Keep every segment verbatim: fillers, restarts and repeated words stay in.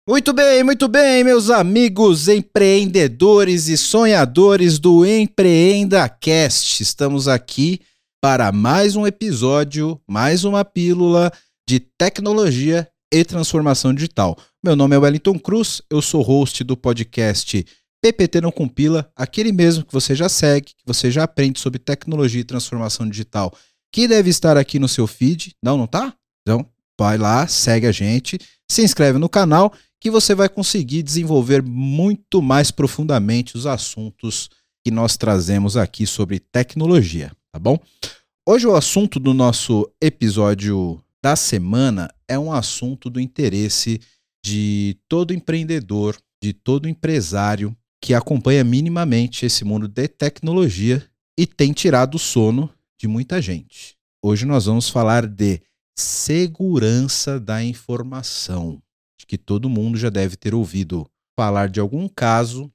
Muito bem, muito bem, meus amigos empreendedores e sonhadores do EmpreendaCast. Estamos aqui para mais um episódio, mais uma pílula de tecnologia e transformação digital. Meu nome é Wellington Cruz, eu sou host do podcast P P T Não Compila, aquele mesmo que você já segue, que você já aprende sobre tecnologia e transformação digital, que deve estar aqui no seu feed. Não, não tá? Então, vai lá, segue a gente, se inscreve no canal, que você vai conseguir desenvolver muito mais profundamente os assuntos que nós trazemos aqui sobre tecnologia, tá bom? Hoje o assunto do nosso episódio da semana é um assunto do interesse de todo empreendedor, de todo empresário que acompanha minimamente esse mundo de tecnologia e tem tirado o sono de muita gente. Hoje nós vamos falar de segurança da informação. Acho que todo mundo já deve ter ouvido falar de algum caso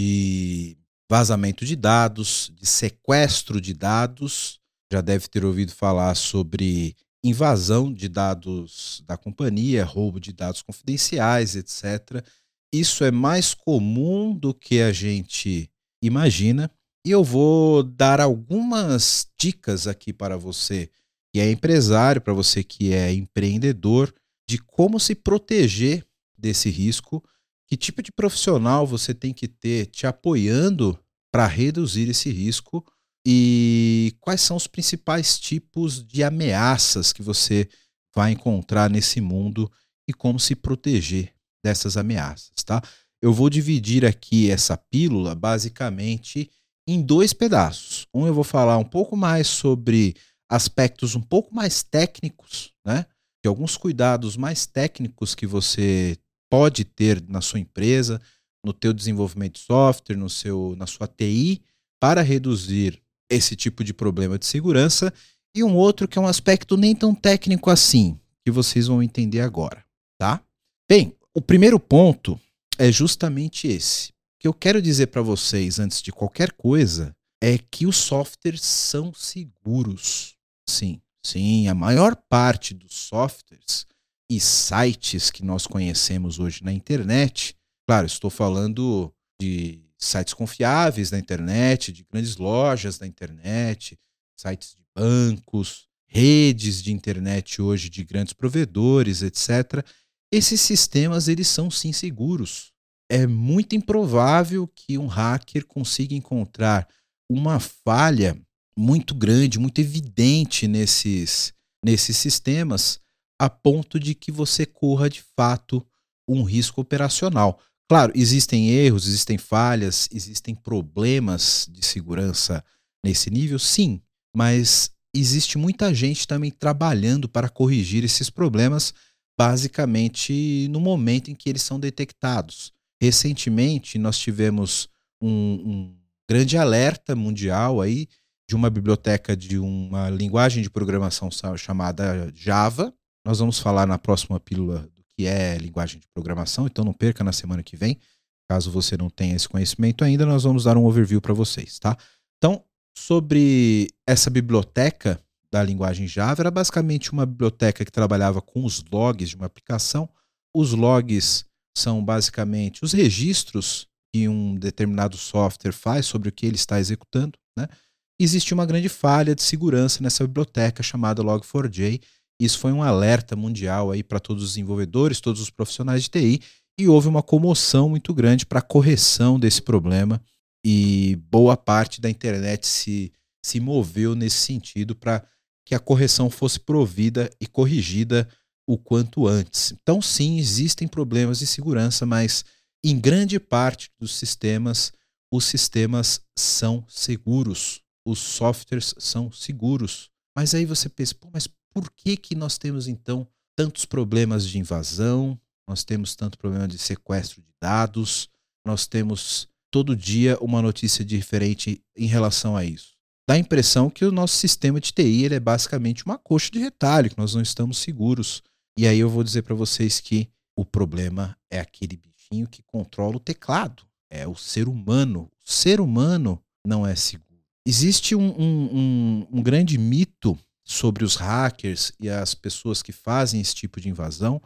de vazamento de dados, de sequestro de dados, já deve ter ouvido falar sobre invasão de dados da companhia, roubo de dados confidenciais, etcétera. Isso é mais comum do que a gente imagina e eu vou dar algumas dicas aqui para você que é empresário, para você que é empreendedor, de como se proteger desse risco, que tipo de profissional você tem que ter te apoiando para reduzir esse risco e quais são os principais tipos de ameaças que você vai encontrar nesse mundo e como se proteger dessas ameaças, tá? Eu vou dividir aqui essa pílula basicamente em dois pedaços. Um eu vou falar um pouco mais sobre aspectos um pouco mais técnicos, né? De alguns cuidados mais técnicos que você pode ter na sua empresa, no teu desenvolvimento de software, no seu, na sua T I, para reduzir esse tipo de problema de segurança, e um outro que é um aspecto nem tão técnico assim, que vocês vão entender agora, tá? Bem, o primeiro ponto é justamente esse. O que eu quero dizer para vocês, antes de qualquer coisa, é que os softwares são seguros. Sim, sim, a maior parte dos softwares e sites que nós conhecemos hoje na internet, claro, estou falando de sites confiáveis da internet, de grandes lojas da internet, sites de bancos, redes de internet hoje de grandes provedores, etcétera. Esses sistemas, eles são sim seguros. É muito improvável que um hacker consiga encontrar uma falha muito grande, muito evidente nesses, nesses sistemas, a ponto de que você corra de fato um risco operacional. Claro, existem erros, existem falhas, existem problemas de segurança nesse nível, sim, mas existe muita gente também trabalhando para corrigir esses problemas, basicamente no momento em que eles são detectados. Recentemente, nós tivemos um, um grande alerta mundial aí de uma biblioteca de uma linguagem de programação chamada Java. Nós vamos falar na próxima pílula do que é linguagem de programação, então não perca na semana que vem. Caso você não tenha esse conhecimento ainda, nós vamos dar um overview para vocês, tá? Então, sobre essa biblioteca da linguagem Java, era basicamente uma biblioteca que trabalhava com os logs de uma aplicação. Os logs são basicamente os registros que um determinado software faz sobre o que ele está executando, né? Existe uma grande falha de segurança nessa biblioteca chamada log four j. Isso foi um alerta mundial aí para todos os desenvolvedores, todos os profissionais de T I, e houve uma comoção muito grande para a correção desse problema e boa parte da internet se, se moveu nesse sentido para que a correção fosse provida e corrigida o quanto antes. Então sim, existem problemas de segurança, mas em grande parte dos sistemas, os sistemas são seguros. Os softwares são seguros. Mas aí você pensa, pô, mas por que que nós temos então tantos problemas de invasão? Nós temos tanto problema de sequestro de dados? Nós temos todo dia uma notícia diferente em relação a isso. Dá a impressão que o nosso sistema de T I ele é basicamente uma coxa de retalho, que nós não estamos seguros. E aí eu vou dizer para vocês que o problema é aquele bichinho que controla o teclado. É o ser humano. O ser humano não é seguro. Existe um, um, um, um grande mito sobre os hackers e as pessoas que fazem esse tipo de invasão,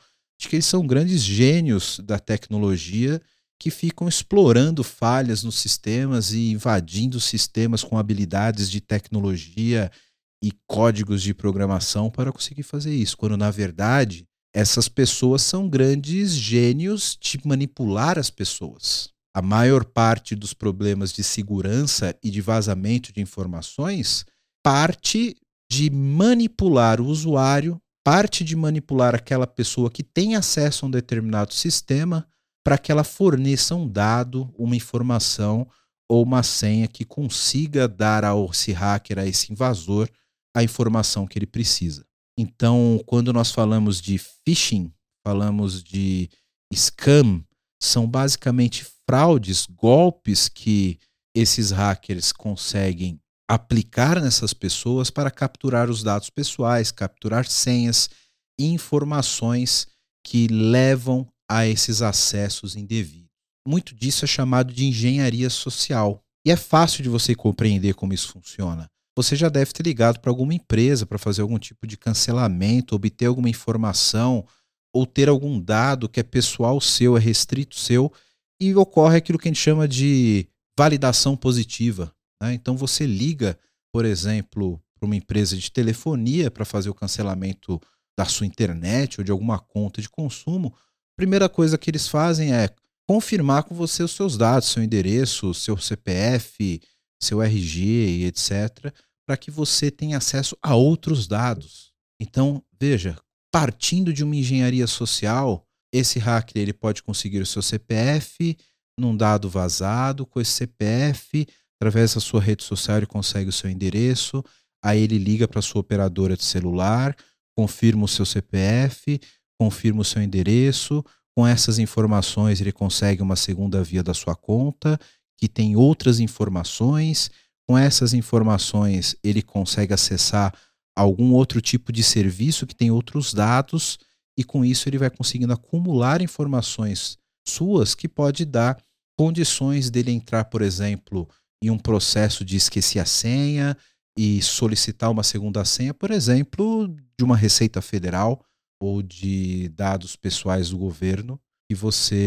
de que eles são grandes gênios da tecnologia que ficam explorando falhas nos sistemas e invadindo sistemas com habilidades de tecnologia e códigos de programação para conseguir fazer isso, quando na verdade essas pessoas são grandes gênios de manipular as pessoas. A maior parte dos problemas de segurança e de vazamento de informações parte de manipular o usuário, parte de manipular aquela pessoa que tem acesso a um determinado sistema para que ela forneça um dado, uma informação ou uma senha que consiga dar a esse hacker, a esse invasor, a informação que ele precisa. Então, quando nós falamos de phishing, falamos de scam, são basicamente fraudes, golpes que esses hackers conseguem aplicar nessas pessoas para capturar os dados pessoais, capturar senhas e informações que levam a esses acessos indevidos. Muito disso é chamado de engenharia social. E é fácil de você compreender como isso funciona. Você já deve ter ligado para alguma empresa para fazer algum tipo de cancelamento, obter alguma informação ou ter algum dado que é pessoal seu, é restrito seu, e ocorre aquilo que a gente chama de validação positiva, né? Então você liga, por exemplo, para uma empresa de telefonia para fazer o cancelamento da sua internet ou de alguma conta de consumo. A primeira coisa que eles fazem é confirmar com você os seus dados, seu endereço, seu C P F, seu R G e etcétera, para que você tenha acesso a outros dados. Então, veja, partindo de uma engenharia social, esse hacker ele pode conseguir o seu C P F num dado vazado, com esse C P F, através da sua rede social ele consegue o seu endereço, aí ele liga para a sua operadora de celular, confirma o seu C P F, confirma o seu endereço, com essas informações ele consegue uma segunda via da sua conta, que tem outras informações. Com essas informações, ele consegue acessar algum outro tipo de serviço que tem outros dados e com isso ele vai conseguindo acumular informações suas que pode dar condições dele entrar, por exemplo, em um processo de esquecer a senha e solicitar uma segunda senha, por exemplo, de uma Receita Federal ou de dados pessoais do governo, que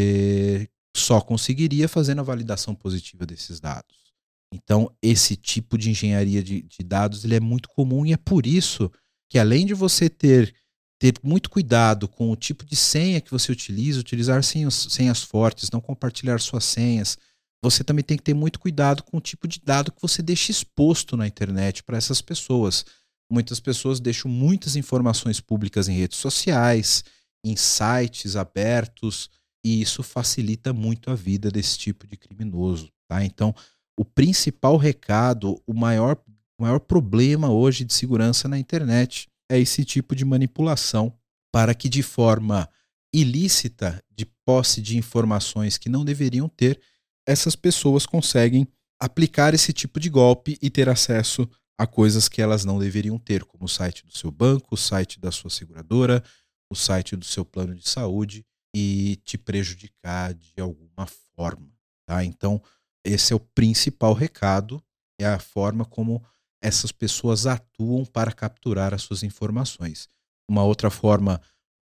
você só conseguiria fazendo a validação positiva desses dados. Então, esse tipo de engenharia de, de dados ele é muito comum e é por isso que, além de você ter, ter muito cuidado com o tipo de senha que você utiliza, utilizar senhas, senhas fortes, não compartilhar suas senhas, você também tem que ter muito cuidado com o tipo de dado que você deixa exposto na internet para essas pessoas. Muitas pessoas deixam muitas informações públicas em redes sociais, em sites abertos, e isso facilita muito a vida desse tipo de criminoso, tá? Então, o principal recado, o maior, o maior problema hoje de segurança na internet é esse tipo de manipulação para que de forma ilícita, de posse de informações que não deveriam ter, essas pessoas conseguem aplicar esse tipo de golpe e ter acesso a coisas que elas não deveriam ter, como o site do seu banco, o site da sua seguradora, o site do seu plano de saúde e te prejudicar de alguma forma, tá? Então, esse é o principal recado, é a forma como essas pessoas atuam para capturar as suas informações. Uma outra forma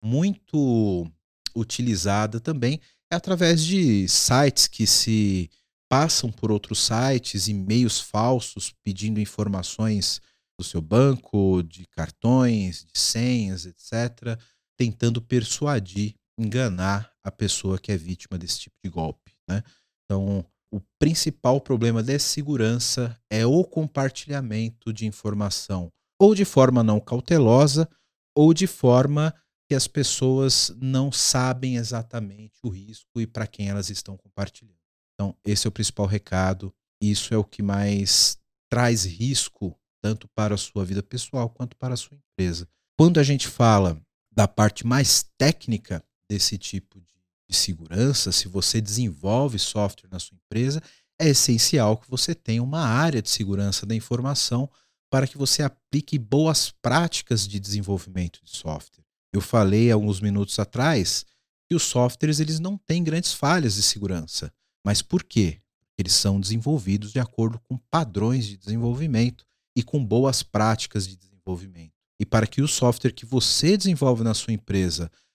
muito utilizada também é através de sites que se passam por outros sites, e-mails falsos pedindo informações do seu banco, de cartões, de senhas, etcétera, tentando persuadir, enganar a pessoa que é vítima desse tipo de golpe, né? Então, o principal problema de segurança é o compartilhamento de informação, ou de forma não cautelosa, ou de forma que as pessoas não sabem exatamente o risco e para quem elas estão compartilhando. Então, esse é o principal recado. Isso é o que mais traz risco, tanto para a sua vida pessoal quanto para a sua empresa. Quando a gente fala da parte mais técnica desse tipo de de segurança, se você desenvolve software na sua empresa, é essencial que você tenha uma área de segurança da informação para que você aplique boas práticas de desenvolvimento de software. Eu falei há alguns minutos atrás que os softwares eles não têm grandes falhas de segurança. Mas por quê? Eles são desenvolvidos de acordo com padrões de desenvolvimento e com boas práticas de desenvolvimento. E para que o software que você desenvolve na sua empresa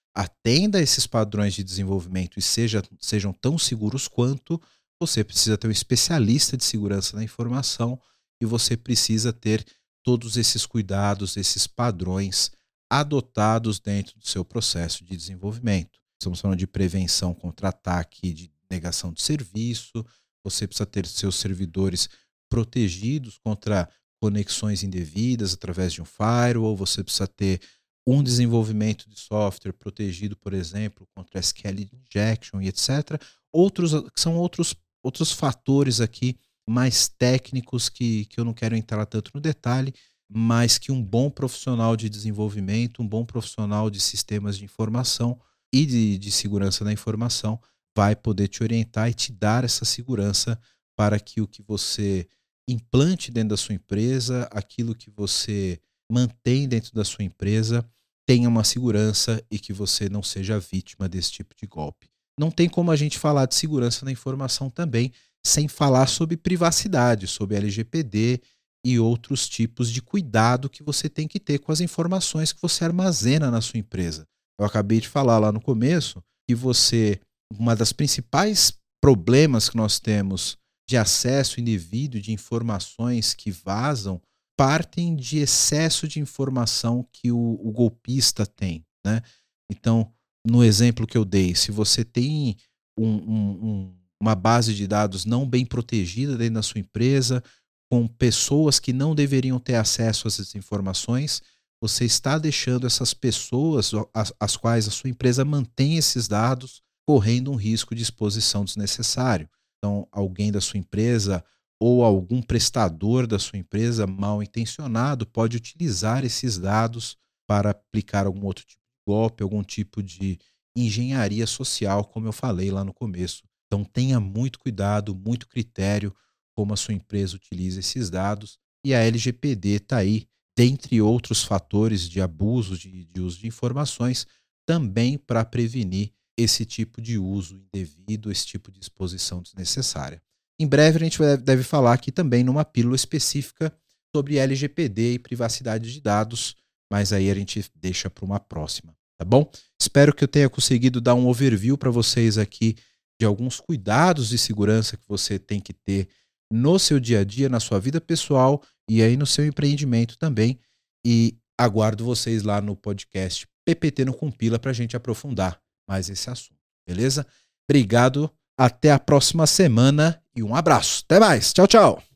atenda a esses padrões de desenvolvimento e seja, sejam tão seguros quanto, você precisa ter um especialista de segurança da informação e você precisa ter todos esses cuidados, esses padrões adotados dentro do seu processo de desenvolvimento. Estamos falando de prevenção contra ataque, de negação de serviço, você precisa ter seus servidores protegidos contra conexões indevidas através de um firewall, você precisa ter um desenvolvimento de software protegido, por exemplo, contra S Q L injection e etcétera. Outros, são outros, outros fatores aqui mais técnicos que, que eu não quero entrar tanto no detalhe, mas que um bom profissional de desenvolvimento, um bom profissional de sistemas de informação e de, de segurança da informação vai poder te orientar e te dar essa segurança para que o que você implante dentro da sua empresa, aquilo que você mantém dentro da sua empresa, tenha uma segurança e que você não seja vítima desse tipo de golpe. Não tem como a gente falar de segurança da informação também sem falar sobre privacidade, sobre L G P D e outros tipos de cuidado que você tem que ter com as informações que você armazena na sua empresa. Eu acabei de falar lá no começo que você, uma das principais problemas que nós temos de acesso indevido de informações que vazam, partem de excesso de informação que o, o golpista tem, né? Então, no exemplo que eu dei, se você tem um, um, um, uma base de dados não bem protegida dentro da sua empresa, com pessoas que não deveriam ter acesso a essas informações, você está deixando essas pessoas, as, as quais a sua empresa mantém esses dados, correndo um risco de exposição desnecessário. Então, alguém da sua empresa ou algum prestador da sua empresa mal intencionado pode utilizar esses dados para aplicar algum outro tipo de golpe, algum tipo de engenharia social, como eu falei lá no começo. Então tenha muito cuidado, muito critério como a sua empresa utiliza esses dados, e a L G P D está aí, dentre outros fatores de abuso de, de uso de informações, também para prevenir esse tipo de uso indevido, esse tipo de exposição desnecessária. Em breve a gente deve falar aqui também numa pílula específica sobre L G P D e privacidade de dados, mas aí a gente deixa para uma próxima, tá bom? Espero que eu tenha conseguido dar um overview para vocês aqui de alguns cuidados de segurança que você tem que ter no seu dia a dia, na sua vida pessoal e aí no seu empreendimento também. E aguardo vocês lá no podcast P P T no Compila para a gente aprofundar mais esse assunto, beleza? Obrigado, até a próxima semana e um abraço. Até mais, tchau, tchau!